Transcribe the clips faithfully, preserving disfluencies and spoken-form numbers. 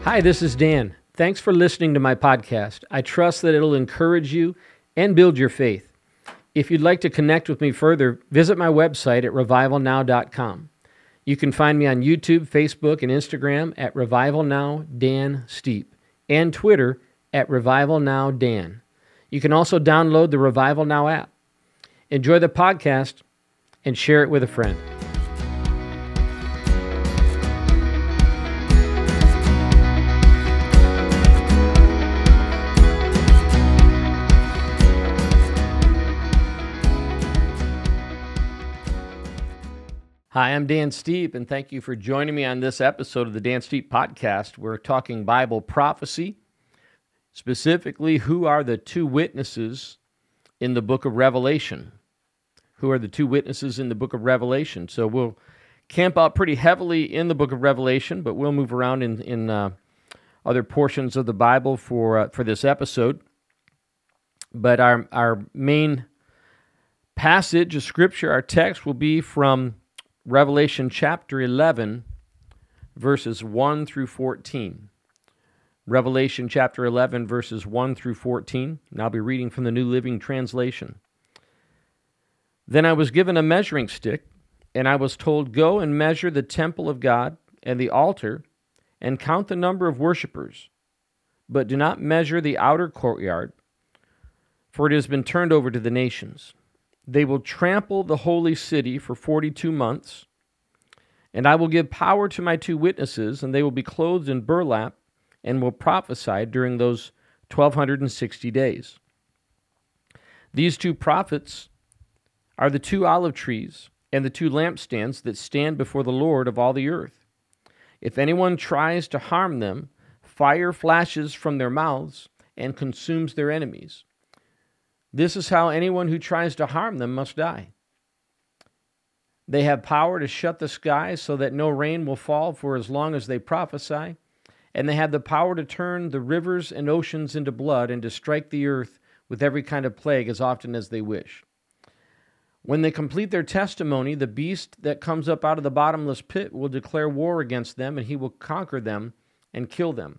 Hi, this is Dan. Thanks for listening to my podcast. I trust that it'll encourage you and build your faith. If you'd like to connect with me further, visit my website at revival now dot com. You can find me on YouTube, Facebook, and Instagram at RevivalNow Dan Steep, and Twitter at RevivalNowDan. You can also download the Revival Now app. Enjoy the podcast and share it with a friend. Hi, I'm Dan Steep, and thank you for joining me on this episode of the Dan Steep Podcast. We're talking Bible prophecy, specifically, who are the two witnesses in the book of Revelation? Who are the two witnesses in the book of Revelation? So we'll camp out pretty heavily in the book of Revelation, but we'll move around in, in uh, other portions of the Bible for uh, for this episode. But our, our main passage of Scripture, our text, will be from Revelation chapter eleven, verses one through fourteen. Revelation chapter eleven, verses one through fourteen, and I'll be reading from the New Living Translation. Then I was given a measuring stick, and I was told, "Go and measure the temple of God and the altar, and count the number of worshipers, but do not measure the outer courtyard, for it has been turned over to the nations. They will trample the holy city for forty-two months, and I will give power to my two witnesses, and they will be clothed in burlap and will prophesy during those twelve sixty days. These two prophets are the two olive trees and the two lampstands that stand before the Lord of all the earth. If anyone tries to harm them, fire flashes from their mouths and consumes their enemies. This is how anyone who tries to harm them must die. They have power to shut the skies so that no rain will fall for as long as they prophesy, and they have the power to turn the rivers and oceans into blood and to strike the earth with every kind of plague as often as they wish. When they complete their testimony, the beast that comes up out of the bottomless pit will declare war against them, and he will conquer them and kill them.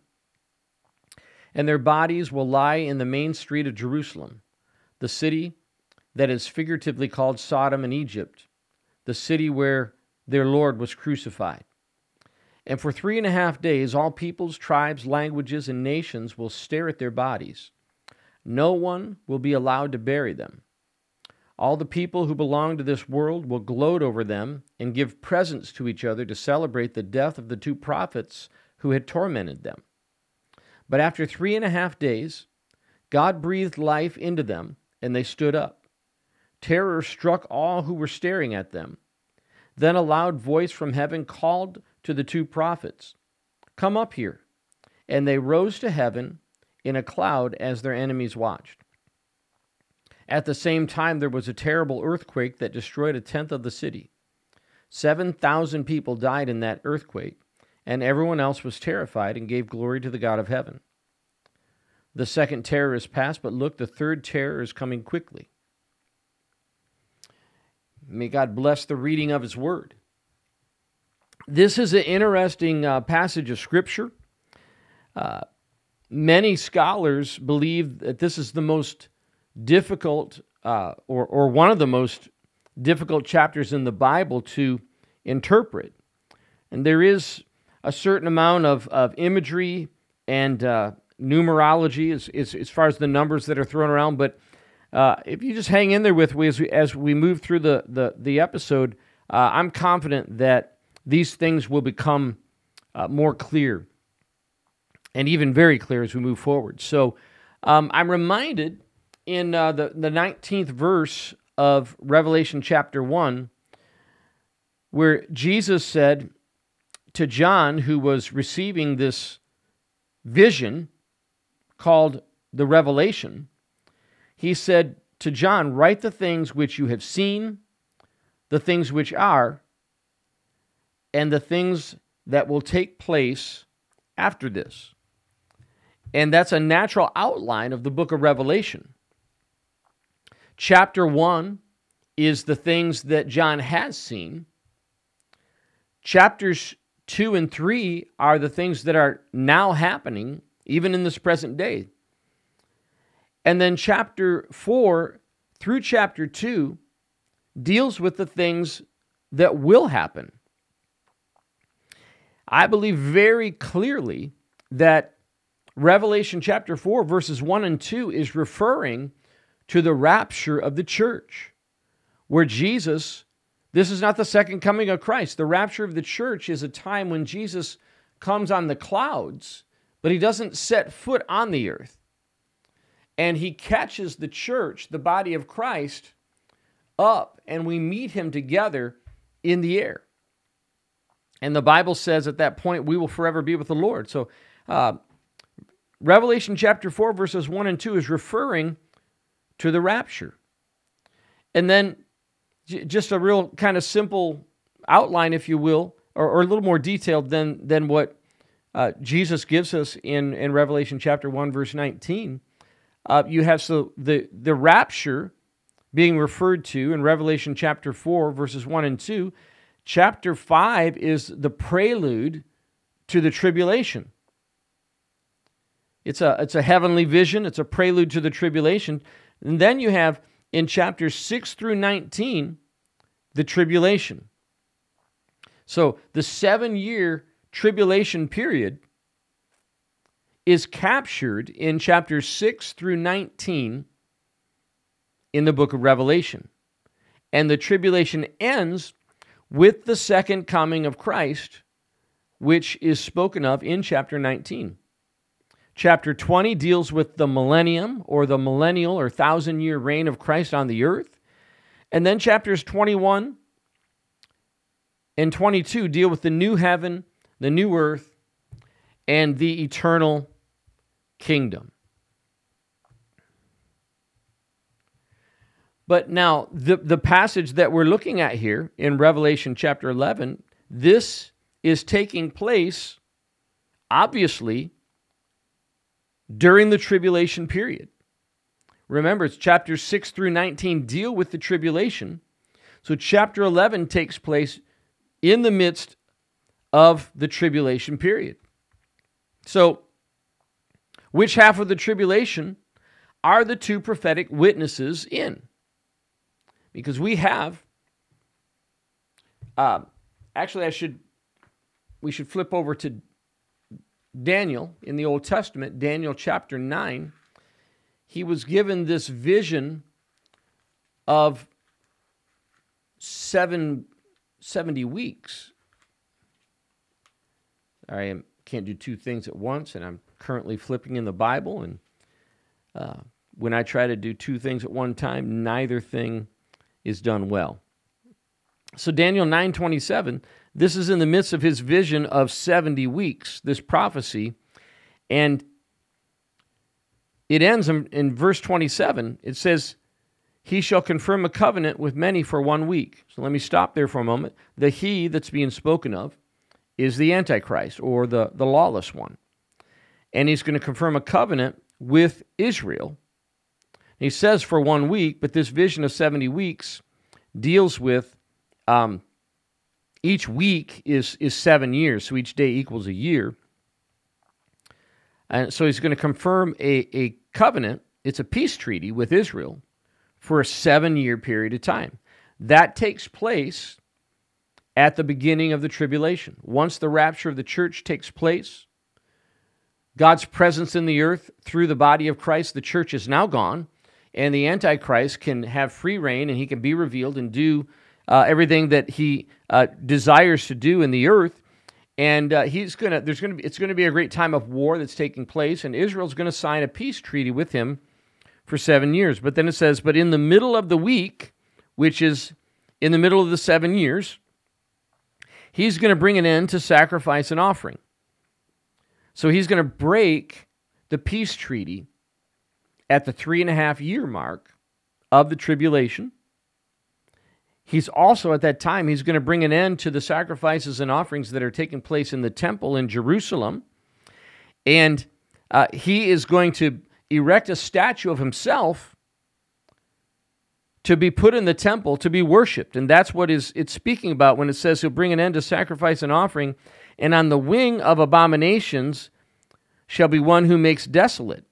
And their bodies will lie in the main street of Jerusalem, the city that is figuratively called Sodom and Egypt, the city where their Lord was crucified. And for three and a half days, all peoples, tribes, languages, and nations will stare at their bodies. No one will be allowed to bury them. All the people who belong to this world will gloat over them and give presents to each other to celebrate the death of the two prophets who had tormented them. But after three and a half days, God breathed life into them, and they stood up. Terror struck all who were staring at them. Then a loud voice from heaven called to the two prophets, "Come up here." And they rose to heaven in a cloud as their enemies watched. At the same time, there was a terrible earthquake that destroyed a tenth of the city. Seven thousand people died in that earthquake, and everyone else was terrified and gave glory to the God of heaven. The second terror is past, but look, the third terror is coming quickly. May God bless the reading of His Word. This is an interesting uh, passage of Scripture. Uh, many scholars believe that this is the most difficult, uh, or, or one of the most difficult chapters in the Bible to interpret. And there is a certain amount of, of imagery and uh, numerology as, as, as far as the numbers that are thrown around, but uh, if you just hang in there with me as we, as we move through the, the, the episode, uh, I'm confident that these things will become uh, more clear and even very clear as we move forward. So um, I'm reminded in uh, the, the nineteenth verse of Revelation chapter one, where Jesus said to John, who was receiving this vision called the Revelation, he said to John, "Write the things which you have seen, the things which are, and the things that will take place after this." And that's a natural outline of the book of Revelation. Chapter one is the things that John has seen. Chapters two and three are the things that are now happening, even in this present day. And then chapter four through chapter two deals with the things that will happen. I believe very clearly that Revelation chapter four, verses one and two is referring to the rapture of the church, where Jesus, this is not the second coming of Christ. The rapture of the church is a time when Jesus comes on the clouds, but he doesn't set foot on the earth. And he catches the church, the body of Christ, up, and we meet him together in the air. And the Bible says at that point, we will forever be with the Lord. So uh, Revelation chapter four, verses one and two is referring to the rapture. And then j- just a real kind of simple outline, if you will, or, or a little more detailed than, than what uh, Jesus gives us in, in Revelation chapter one, verse nineteen. Uh, you have so the, the rapture being referred to in Revelation chapter four, verses one and two. Chapter five is the prelude to the tribulation. It's a, it's a heavenly vision. It's a prelude to the tribulation. And then you have in chapters six through nineteen, the tribulation. So the seven-year tribulation period is captured in chapters six through nineteen in the book of Revelation. And the tribulation ends with the second coming of Christ, which is spoken of in chapter nineteen. Chapter twenty deals with the millennium, or the millennial or thousand-year reign of Christ on the earth. And then chapters twenty-one and twenty-two deal with the new heaven, the new earth, and the eternal kingdom. But now, the, the passage that we're looking at here in Revelation chapter eleven, this is taking place, obviously, during the tribulation period. Remember, it's chapters six through nineteen deal with the tribulation. So chapter eleven takes place in the midst of the tribulation period. So, which half of the tribulation are the two prophetic witnesses in? Because we have, uh, actually I should, we should flip over to Daniel in the Old Testament, Daniel chapter nine. He was given this vision of seven, seventy weeks. I can't do two things at once, and I'm currently flipping in the Bible, and uh, when I try to do two things at one time, neither thing is done well. So Daniel nine twenty-seven, this is in the midst of his vision of seventy weeks, this prophecy, and it ends in, in verse twenty-seven. It says, he shall confirm a covenant with many for one week. So let me stop there for a moment. The he that's being spoken of is the Antichrist, or the, the lawless one. And he's going to confirm a covenant with Israel. He says for one week, but this vision of seventy weeks deals with um, each week is, is seven years, so each day equals a year. And so he's going to confirm a, a covenant. It's a peace treaty with Israel for a seven-year period of time. That takes place at the beginning of the tribulation. Once the rapture of the church takes place, God's presence in the earth through the body of Christ, the church is now gone, and the Antichrist can have free reign, and he can be revealed and do uh, everything that he uh, desires to do in the earth. And uh, he's gonna. There's gonna be. It's gonna be a great time of war that's taking place, and Israel's gonna sign a peace treaty with him for seven years. But then it says, but in the middle of the week, which is in the middle of the seven years, he's going to bring an end to sacrifice and offering. So he's going to break the peace treaty at the three and a half year mark of the tribulation. He's also, at that time, he's going to bring an end to the sacrifices and offerings that are taking place in the temple in Jerusalem. And uh, he is going to erect a statue of himself to be put in the temple to be worshipped. And that's what is it's speaking about when it says he'll bring an end to sacrifice and offering, And on the wing of abominations shall be one who makes desolate.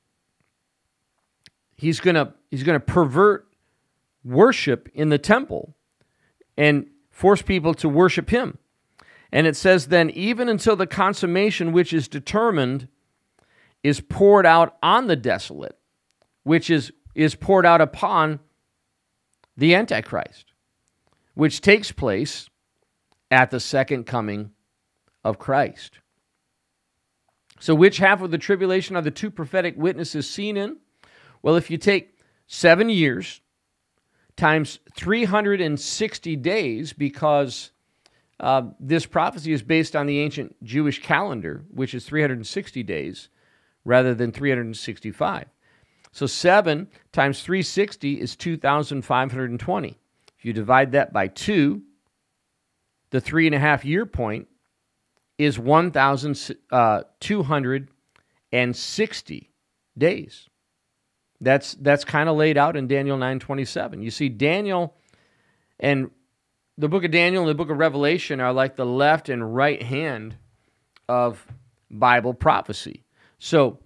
He's going to he's going to pervert worship in the temple and force people to worship him. And it says then, even until the consummation which is determined is poured out on the desolate, which is, is poured out upon the Antichrist, which takes place at the second coming of Christ. So which half of the tribulation are the two prophetic witnesses seen in? Well, if you take seven years times three hundred sixty days, because uh, this prophecy is based on the ancient Jewish calendar, which is three hundred sixty days rather than three hundred sixty-five. So seven times three hundred sixty is two thousand five hundred twenty. If you divide that by two, the three and a half year point is one thousand two hundred sixty days. That's that's kind of laid out in Daniel nine twenty-seven. You see, Daniel and the book of Daniel and the book of Revelation are like the left and right hand of Bible prophecy. So,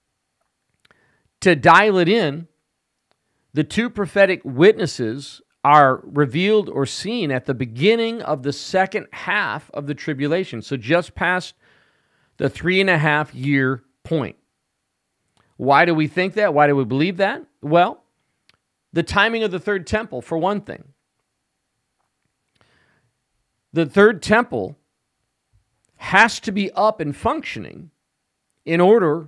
to dial it in, the two prophetic witnesses are revealed or seen at the beginning of the second half of the tribulation. So just past the three and a half year point. Why do we think that? Why do we believe that? Well, the timing of the third temple, for one thing. The third temple has to be up and functioning in order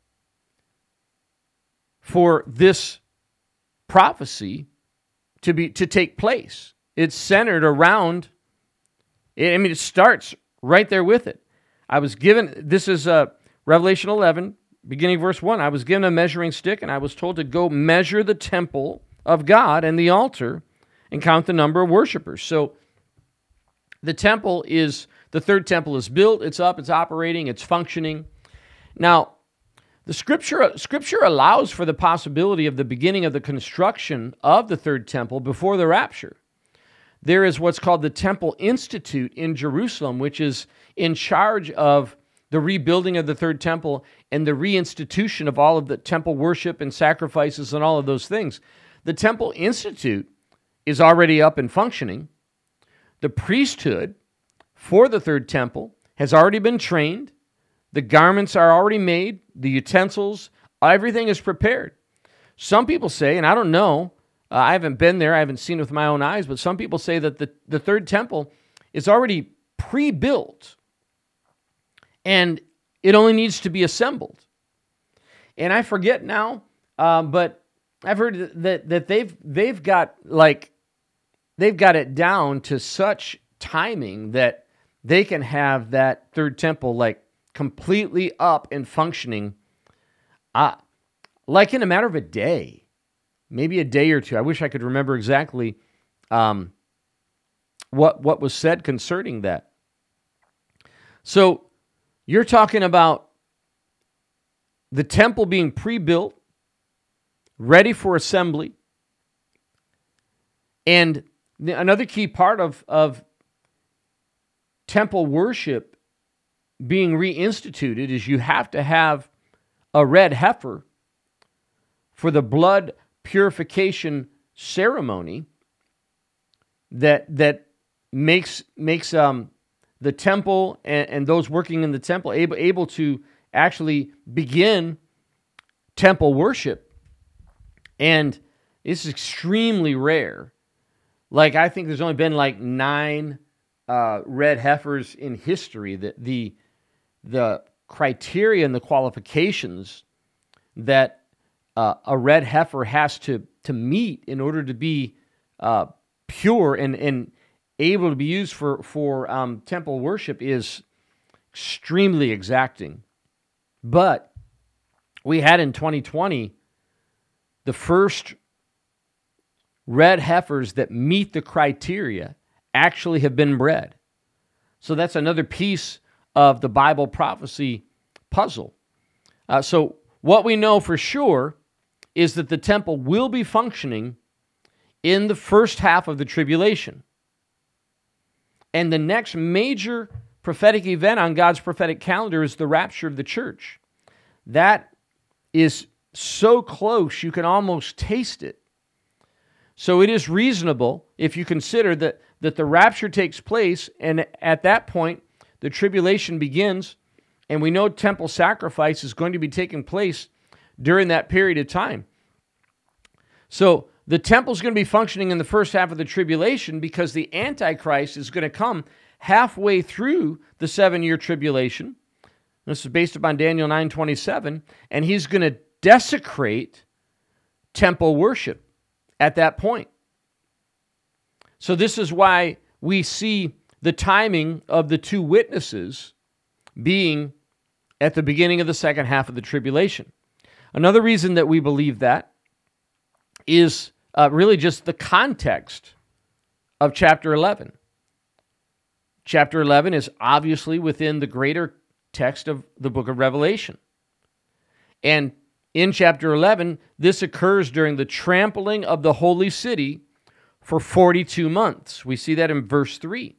for this prophecy to be to take place. It's centered around, I mean, it starts right there with it. I was given, this is uh, Revelation eleven, beginning verse one. I was given a measuring stick, and I was told to go measure the temple of God and the altar and count the number of worshipers. So the temple is, the third temple is built, it's up, it's operating, it's functioning. Now, the scripture, scripture allows for the possibility of the beginning of the construction of the third temple before the rapture. There is what's called the Temple Institute in Jerusalem, which is in charge of the rebuilding of the third temple and the reinstitution of all of the temple worship and sacrifices and all of those things. The Temple Institute is already up and functioning. The priesthood for the third temple has already been trained. The garments are already made, the utensils, everything is prepared. Some people say, and I don't know, uh, I haven't been there, I haven't seen it with my own eyes, but some people say that the, the third temple is already pre-built and it only needs to be assembled. And I forget now, uh, but I've heard that that they've they've got like they've got it down to such timing that they can have that third temple like completely up and functioning, uh, like in a matter of a day, maybe a day or two. I wish I could remember exactly um, what what was said concerning that. So you're talking about the temple being pre-built, ready for assembly, and the, another key part of, of temple worship being reinstituted is you have to have a red heifer for the blood purification ceremony that that makes makes um, the temple and, and those working in the temple able, able to actually begin temple worship. And it's extremely rare. Like, I think there's only been like nine uh, red heifers in history. That the the criteria and the qualifications that uh, a red heifer has to, to meet in order to be uh, pure and, and able to be used for, for um, temple worship is extremely exacting. But we had in twenty twenty the first red heifers that meet the criteria actually have been bred. So that's another piece of the Bible prophecy puzzle. Uh, so what we know for sure is that the temple will be functioning in the first half of the tribulation. And the next major prophetic event on God's prophetic calendar is the rapture of the church. That is so close, you can almost taste it. So it is reasonable if you consider that, that the rapture takes place, and at that point, the tribulation begins, and we know temple sacrifice is going to be taking place during that period of time. So the temple is going to be functioning in the first half of the tribulation because the Antichrist is going to come halfway through the seven-year tribulation. This is based upon Daniel nine twenty-seven, and he's going to desecrate temple worship at that point. So this is why we see the timing of the two witnesses being at the beginning of the second half of the tribulation. Another reason that we believe that is uh, really just the context of chapter eleven. Chapter eleven is obviously within the greater text of the book of Revelation. And in chapter eleven, this occurs during the trampling of the holy city for forty-two months. We see that in verse three.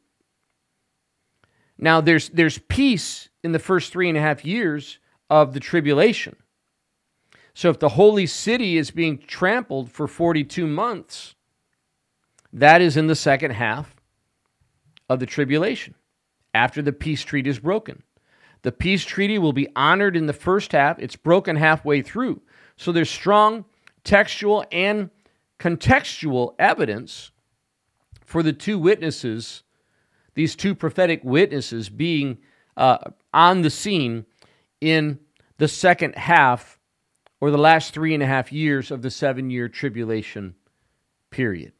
Now, there's, there's peace in the first three and a half years of the tribulation. So if the holy city is being trampled for forty-two months, that is in the second half of the tribulation, after the peace treaty is broken. The peace treaty will be honored in the first half. It's broken halfway through. So there's strong textual and contextual evidence for the two witnesses, these two prophetic witnesses being uh, on the scene in the second half or the last three and a half years of the seven-year tribulation period.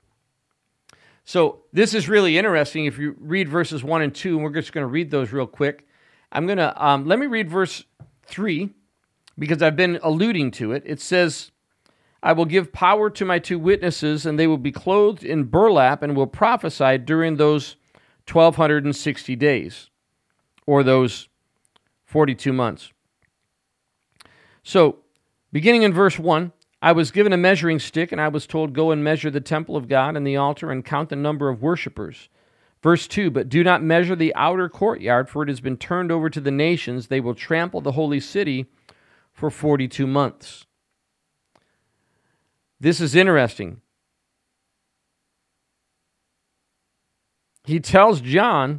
So this is really interesting. If you read verses one and two, and we're just going to read those real quick. I'm going to, um, let me read verse three, because I've been alluding to it. It says, I will give power to my two witnesses, and they will be clothed in burlap and will prophesy during those twelve sixty days, or those forty-two months. So, beginning in verse one, I was given a measuring stick, and I was told, go and measure the temple of God and the altar and count the number of worshipers. Verse two, but do not measure the outer courtyard, for it has been turned over to the nations. They will trample the holy city for forty-two months. This is interesting. He tells John,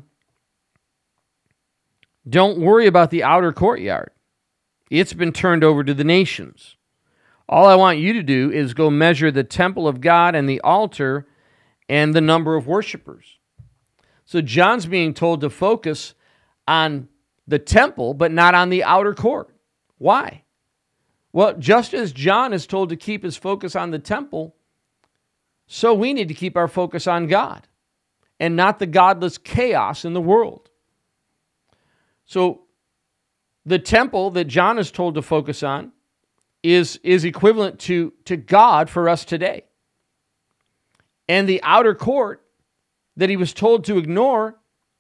don't worry about the outer courtyard. It's been turned over to the nations. All I want you to do is go measure the temple of God and the altar and the number of worshipers. So John's being told to focus on the temple, but not on the outer court. Why? Well, just as John is told to keep his focus on the temple, so we need to keep our focus on God and not the godless chaos in the world. So the temple that John is told to focus on is, is equivalent to, to God for us today. And the outer court that he was told to ignore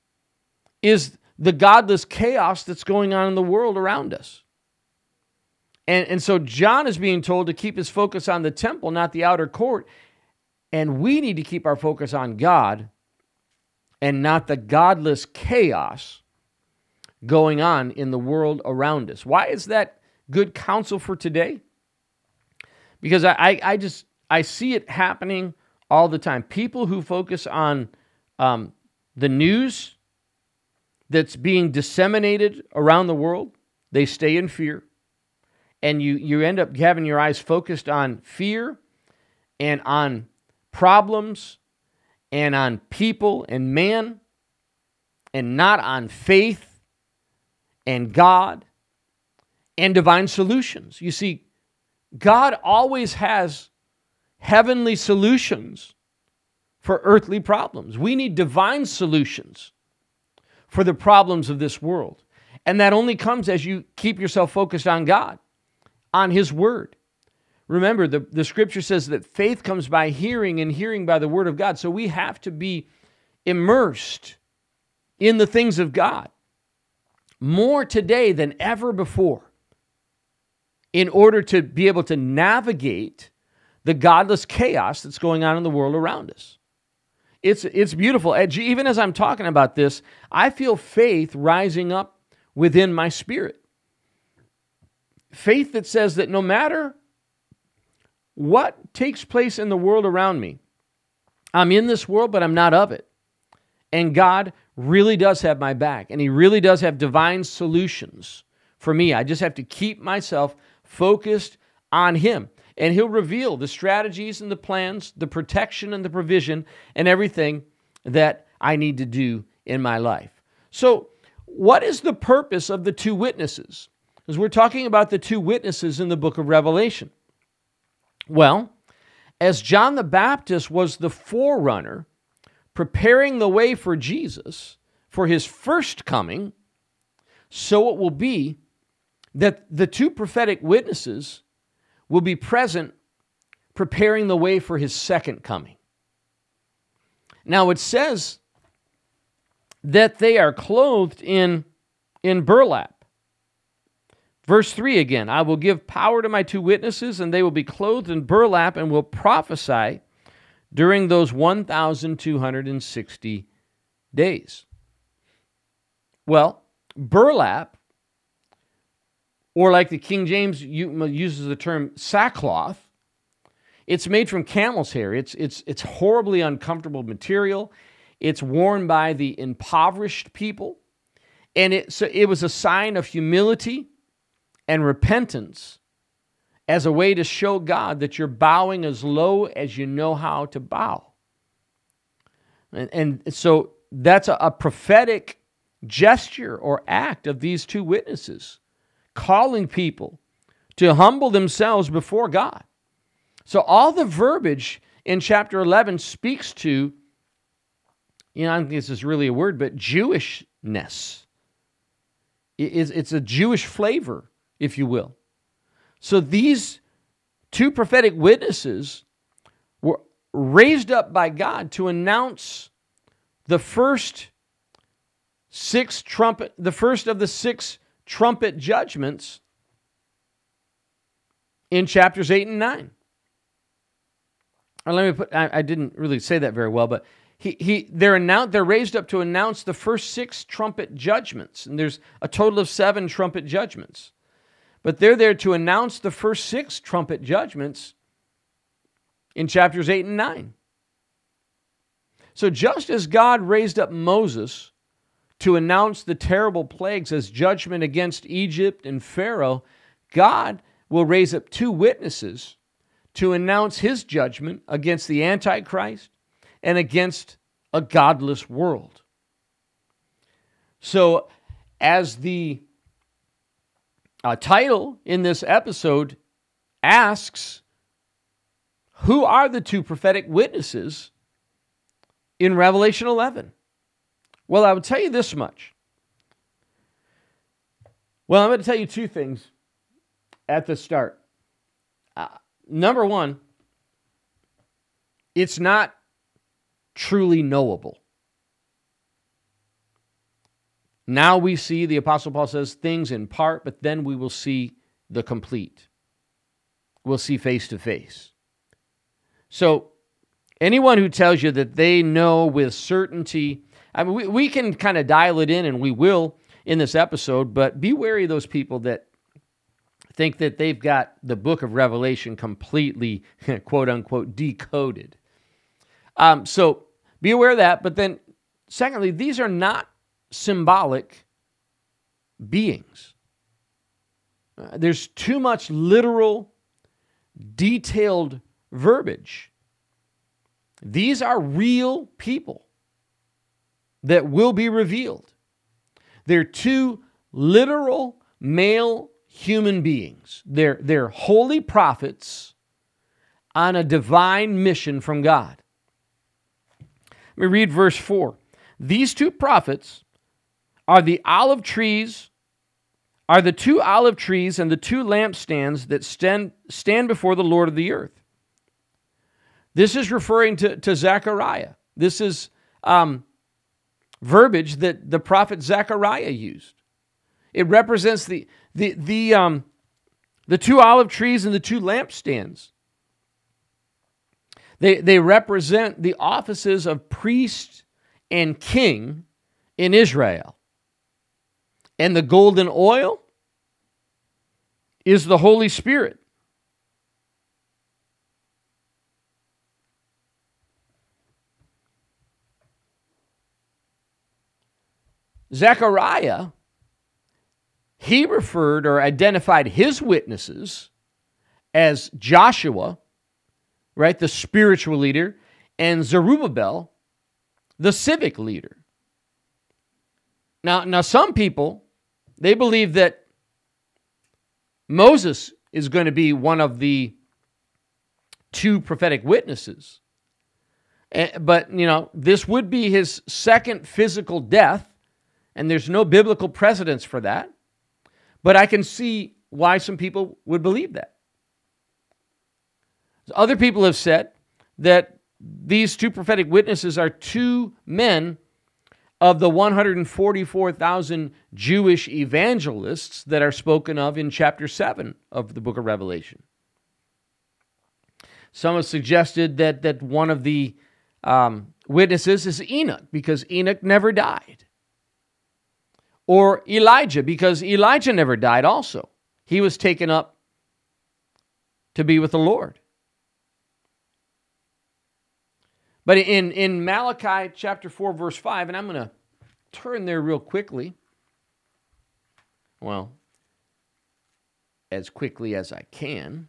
is the godless chaos that's going on in the world around us. And, and so John is being told to keep his focus on the temple, not the outer court. And we need to keep our focus on God and not the godless chaos going on in the world around us. Why is that good counsel for today? Because I, I, I just, I see it happening all the time. People who focus on um, the news that's being disseminated around the world, they stay in fear. And you, you end up having your eyes focused on fear and on problems and on people and man and not on faith and God and divine solutions. You see, God always has heavenly solutions for earthly problems. We need divine solutions for the problems of this world. And that only comes as you keep yourself focused on God, on His Word. Remember, the, the Scripture says that faith comes by hearing and hearing by the Word of God. So we have to be immersed in the things of God more today than ever before in order to be able to navigate the godless chaos that's going on in the world around us. it's it's beautiful. Even as I'm talking about this, I feel faith rising up within my spirit. Faith that says that no matter what takes place in the world around me, I'm in this world, but I'm not of it. And God really does have my back, and He really does have divine solutions for me. I just have to keep myself focused on Him, and He'll reveal the strategies and the plans, the protection and the provision, and everything that I need to do in my life. So, what is the purpose of the two witnesses? Because we're talking about the two witnesses in the book of Revelation. Well, as John the Baptist was the forerunner, preparing the way for Jesus for His first coming, so it will be that the two prophetic witnesses will be present preparing the way for His second coming. Now it says that they are clothed in, in burlap. Verse three again, I will give power to my two witnesses, and they will be clothed in burlap and will prophesy during those one thousand two hundred sixty days. Well, burlap, or like the King James uses the term sackcloth, it's made from camel's hair. It's, it's, it's horribly uncomfortable material. It's worn by the impoverished people. And it, so it was a sign of humility and repentance as a way to show God that you're bowing as low as you know how to bow. And, and so that's a, a prophetic gesture or act of these two witnesses, calling people to humble themselves before God. So all the verbiage in chapter eleven speaks to, you know, I don't think this is really a word, but Jewishness. It's, it's a Jewish flavor, if you will. So these two prophetic witnesses were raised up by God to announce the first six trumpet, the first of the six trumpet judgments in chapters eight and nine. Or let me put, I, I didn't really say that very well, but he, he, they're announced, they're raised up to announce the first six trumpet judgments. And there's a total of seven trumpet judgments. But they're there to announce the first six trumpet judgments in chapters eight and nine. So just as God raised up Moses to announce the terrible plagues as judgment against Egypt and Pharaoh, God will raise up two witnesses to announce His judgment against the Antichrist and against a godless world. So as the uh, title in this episode asks, who are the two prophetic witnesses in Revelation eleven? Well, I would tell you this much. Well, I'm going to tell you two things at the start. Uh, number one, it's not truly knowable. Now we see, the Apostle Paul says, things in part, but then we will see the complete. We'll see face to face. So, anyone who tells you that they know with certainty, I mean, we, we can kind of dial it in, and we will in this episode, but be wary of those people that think that they've got the book of Revelation completely, quote unquote, decoded. Um, so be aware of that. But then, secondly, these are not symbolic beings. Uh, there's too much literal, detailed verbiage. These are real people that will be revealed. They're two literal male human beings. They're, they're holy prophets on a divine mission from God. Let me read verse four. These two prophets are the olive trees, are the two olive trees and the two lampstands that stand, stand before the Lord of the earth. This is referring to, to Zechariah. This is um, verbiage that the prophet Zechariah used. It represents the the the um, the two olive trees and the two lampstands. They, they represent the offices of priest and king in Israel. And the golden oil is the Holy Spirit. Zechariah, he referred or identified his witnesses as Joshua, right, the spiritual leader, and Zerubbabel, the civic leader. Now, now some people, they believe that Moses is going to be one of the two prophetic witnesses. But, you know, this would be his second physical death, and there's no biblical precedence for that. But I can see why some people would believe that. Other people have said that these two prophetic witnesses are two men of the one hundred forty-four thousand Jewish evangelists that are spoken of in chapter seven of the book of Revelation. Some have suggested that, that one of the um, witnesses is Enoch, because Enoch never died. Or Elijah, because Elijah never died also. He was taken up to be with the Lord. But in, in Malachi chapter four, verse five, and I'm going to turn there real quickly. Well, as quickly as I can.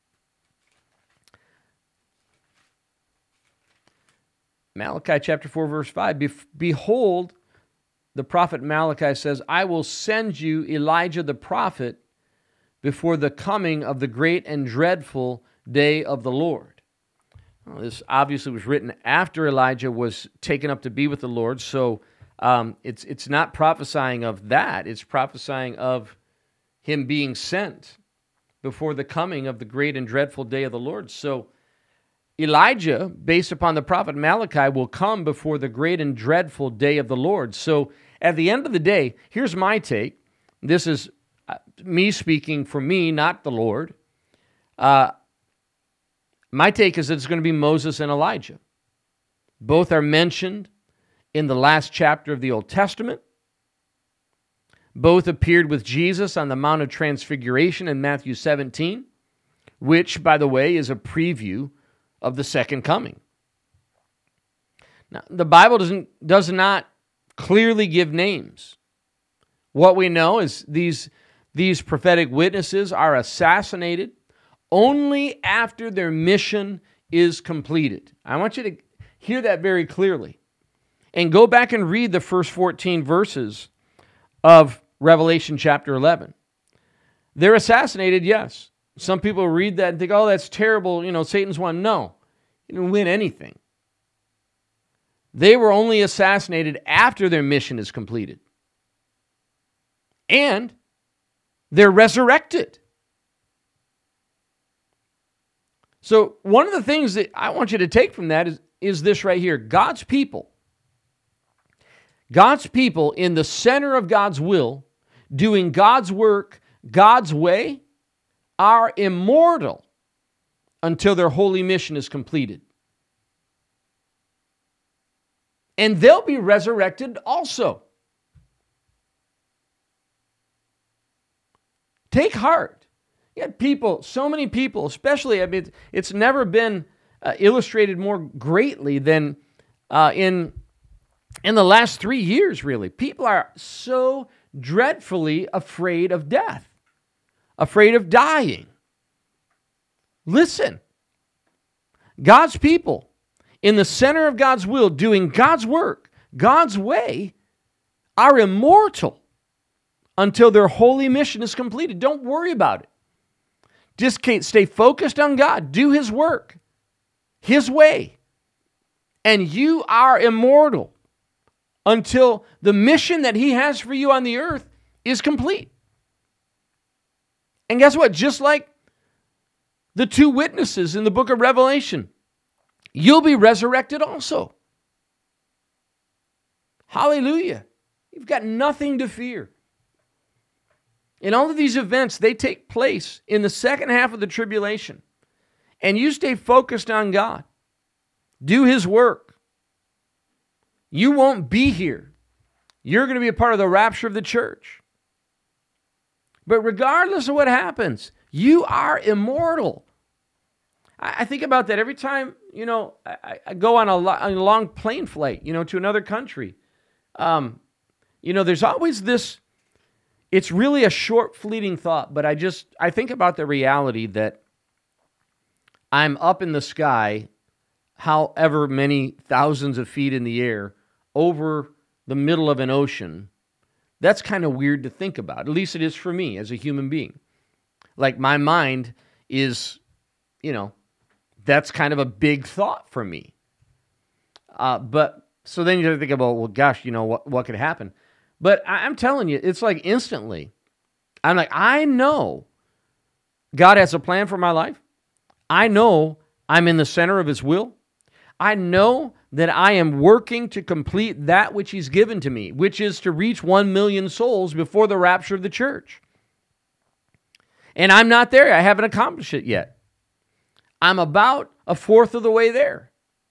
Malachi chapter four, verse five, behold, the prophet Malachi says, I will send you Elijah the prophet before the coming of the great and dreadful day of the Lord. Well, this obviously was written after Elijah was taken up to be with the Lord, so um, it's it's not prophesying of that. It's prophesying of him being sent before the coming of the great and dreadful day of the Lord. So Elijah, based upon the prophet Malachi, will come before the great and dreadful day of the Lord. So at the end of the day, here's my take. This is me speaking for me, not the Lord. Uh, my take is that it's going to be Moses and Elijah. Both are mentioned in the last chapter of the Old Testament. Both appeared with Jesus on the Mount of Transfiguration in Matthew seventeen, which, by the way, is a preview of the second coming. Now, the Bible doesn't does not clearly give names. What we know is these, these prophetic witnesses are assassinated only after their mission is completed. I want you to hear that very clearly. And go back and read the first fourteen verses of Revelation chapter eleven. They're assassinated, yes. Some people read that and think, oh, that's terrible, you know, Satan's won. No, he didn't win anything. They were only assassinated after their mission is completed. And they're resurrected. So one of the things that I want you to take from that is, is this right here. God's people, God's people in the center of God's will, doing God's work God's way, are immortal until their holy mission is completed. And they'll be resurrected also. Take heart. You had people, so many people, especially, I mean, it's never been uh, illustrated more greatly than uh, in, in the last three years, really. People are so dreadfully afraid of death, afraid of dying. Listen, God's people in the center of God's will, doing God's work, God's way, are immortal until their holy mission is completed. Don't worry about it. Just stay focused on God. Do His work, His way. And you are immortal until the mission that He has for you on the earth is complete. And guess what? Just like the two witnesses in the book of Revelation, you'll be resurrected also. Hallelujah. You've got nothing to fear. And all of these events, they take place in the second half of the tribulation. And you stay focused on God. Do his work. You won't be here. You're going to be a part of the rapture of the church. But regardless of what happens, you are immortal. I, I think about that every time, you know, I, I go on a, lo- on a long plane flight, you know, to another country. Um, you know, there's always this, it's really a short, fleeting thought, but I just, I think about the reality that I'm up in the sky, however many thousands of feet in the air, over the middle of an ocean. That's kind of weird to think about. At least it is for me as a human being. Like my mind is, you know, that's kind of a big thought for me. Uh, but so then you have to think about, well, gosh, you know, what, what could happen? But I, I'm telling you, it's like instantly. I'm like, I know God has a plan for my life. I know I'm in the center of his will. I know that I am working to complete that which he's given to me, which is to reach one million souls before the rapture of the church. And I'm not there. I haven't accomplished it yet. I'm about a fourth of the way there.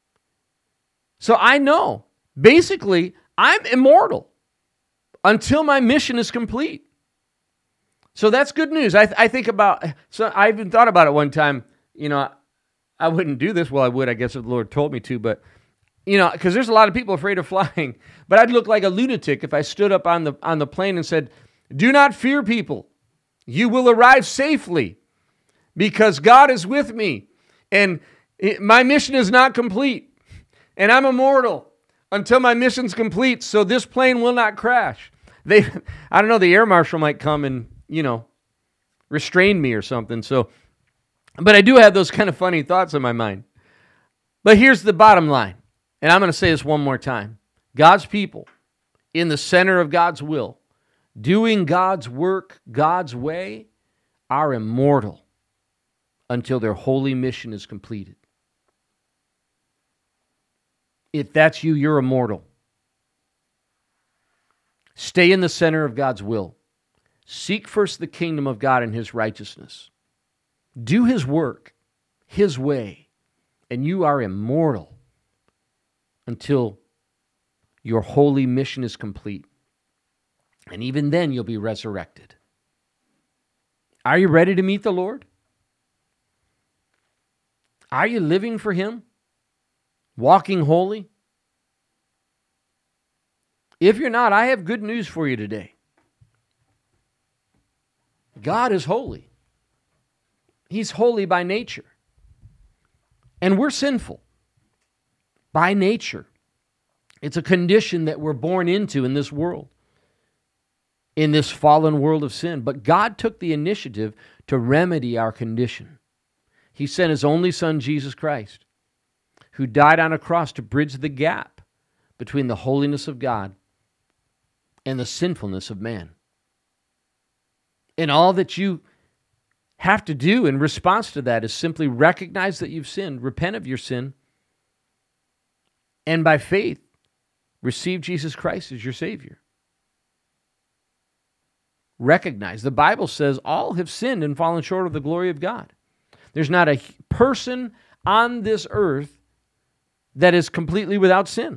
So I know, basically, I'm immortal until my mission is complete. So that's good news. I, th- I think about, so I even thought about it one time, you know, I wouldn't do this. Well, I would, I guess, if the Lord told me to, but, you know, because there's a lot of people afraid of flying, but I'd look like a lunatic if I stood up on the on the plane and said, do not fear, people. You will arrive safely because God is with me, and it, my mission is not complete, and I'm immortal until my mission's complete, so this plane will not crash. They, I don't know, the air marshal might come and, you know, restrain me or something, so... But I do have those kind of funny thoughts in my mind. But here's the bottom line, and I'm going to say this one more time. God's people, in the center of God's will, doing God's work God's way, are immortal until their holy mission is completed. If that's you, you're immortal. Stay in the center of God's will. Seek first the kingdom of God and his righteousness. Do his work, his way, and you are immortal until your holy mission is complete. And even then, you'll be resurrected. Are you ready to meet the Lord? Are you living for him? Walking holy? If you're not, I have good news for you today. God is holy. He's holy by nature. And we're sinful by nature. It's a condition that we're born into in this world, in this fallen world of sin. But God took the initiative to remedy our condition. He sent his only Son, Jesus Christ, who died on a cross to bridge the gap between the holiness of God and the sinfulness of man. And all that you have to do in response to that is simply recognize that you've sinned, repent of your sin, and by faith, receive Jesus Christ as your Savior. Recognize. The Bible says all have sinned and fallen short of the glory of God. There's not a person on this earth that is completely without sin.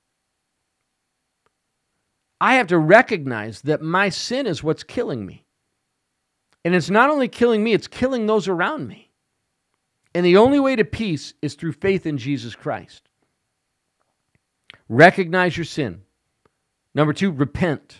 I have to recognize that my sin is what's killing me. And it's not only killing me, it's killing those around me. And the only way to peace is through faith in Jesus Christ. Recognize your sin. Number two, repent.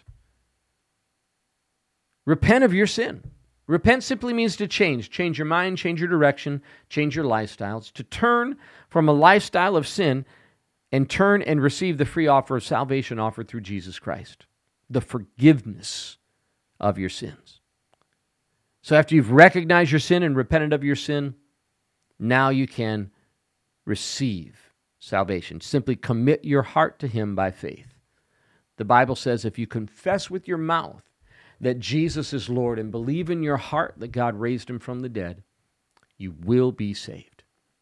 Repent of your sin. Repent simply means to change. Change your mind, change your direction, change your lifestyles. To turn from a lifestyle of sin and turn and receive the free offer of salvation offered through Jesus Christ. The forgiveness of your sins. So after you've recognized your sin and repented of your sin, now you can receive salvation. Simply commit your heart to him by faith. The Bible says if you confess with your mouth that Jesus is Lord and believe in your heart that God raised him from the dead, you will be saved.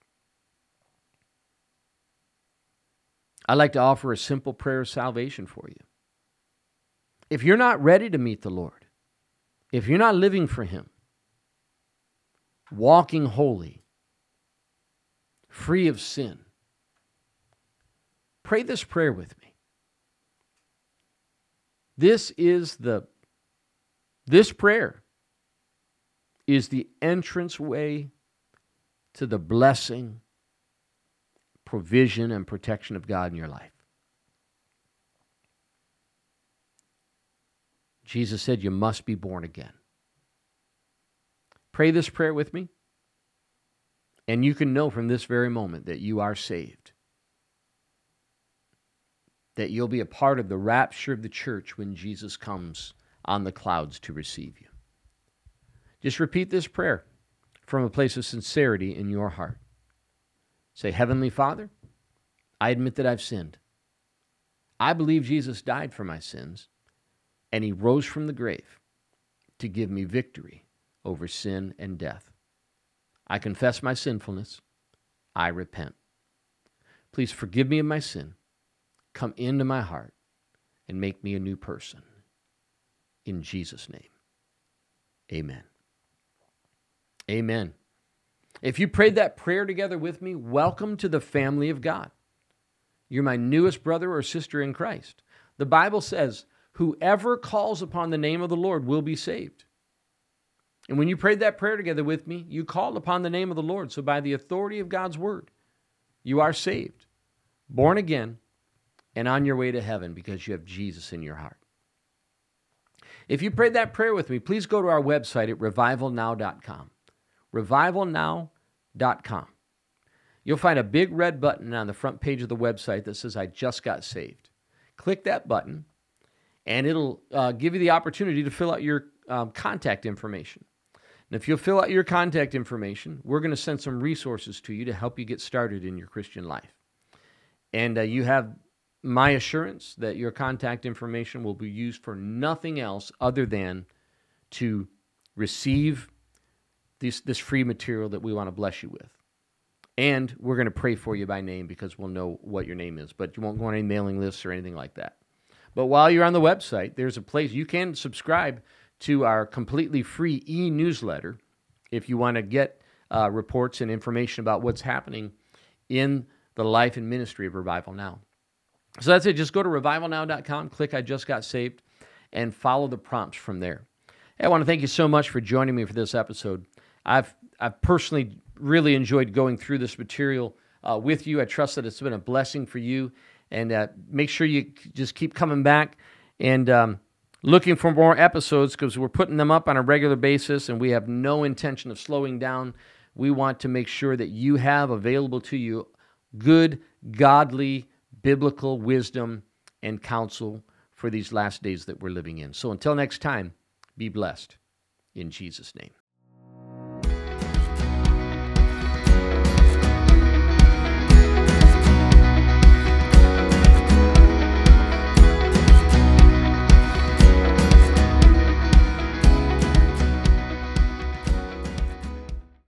I'd like to offer a simple prayer of salvation for you. If you're not ready to meet the Lord, if you're not living for him, walking holy, free of sin, Pray this prayer with me. This is the, this prayer is the entranceway to the blessing, provision, and protection of God in your life. Jesus said you must be born again. Pray this prayer with me, and you can know from this very moment that you are saved, that you'll be a part of the rapture of the church when Jesus comes on the clouds to receive you. Just repeat this prayer from a place of sincerity in your heart. Say, Heavenly Father, I admit that I've sinned. I believe Jesus died for my sins, and he rose from the grave to give me victory over sin and death. I confess my sinfulness. I repent. Please forgive me of my sin. Come into my heart and make me a new person. In Jesus' name, amen. Amen. If you prayed that prayer together with me, welcome to the family of God. You're my newest brother or sister in Christ. The Bible says, whoever calls upon the name of the Lord will be saved. And when you prayed that prayer together with me, you called upon the name of the Lord. So by the authority of God's word, you are saved, born again, and on your way to heaven because you have Jesus in your heart. If you prayed that prayer with me, please go to our website at revival now dot com. revival now dot com. You'll find a big red button on the front page of the website that says, I just got saved. Click that button, and it'll uh, give you the opportunity to fill out your um, contact information. And if you'll fill out your contact information, we're going to send some resources to you to help you get started in your Christian life. And uh, you have my assurance that your contact information will be used for nothing else other than to receive this, this free material that we want to bless you with. And we're going to pray for you by name because we'll know what your name is, but you won't go on any mailing lists or anything like that. But while you're on the website, there's a place you can subscribe to our completely free e-newsletter if you want to get uh, reports and information about what's happening in the life and ministry of Revival Now. So that's it. Just go to revival now dot com, click I Just Got Saved, and follow the prompts from there. Hey, I want to thank you so much for joining me for this episode. I've I've personally really enjoyed going through this material uh, with you. I trust that it's been a blessing for you, and uh, make sure you just keep coming back and um, looking for more episodes because we're putting them up on a regular basis, and we have no intention of slowing down. We want to make sure that you have available to you good, godly, biblical wisdom and counsel for these last days that we're living in. So until next time, be blessed in Jesus' name.